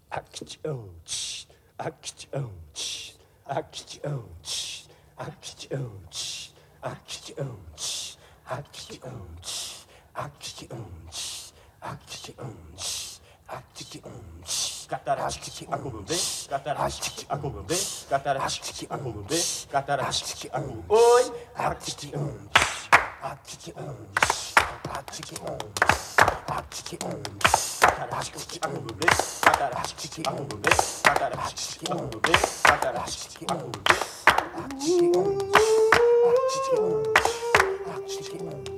Akch-ouch, akch-ouch, akch-ouch, akch-ouch, akch-ouch, akch-ouch, akch-ouch, akch-ouch, akch-ouch. Catarastic acumulê, catarastic acumulê, catarastic acumulê, catarastic acumulê. Oi, akch-ouch, akch-ouch, akch-ouch, akch-ouch. Catarastic acumulê, catarastic acumulê, catarastic acumulê, catarastic acumulê. Akch-ouch, akch-ouch, akch-ouch.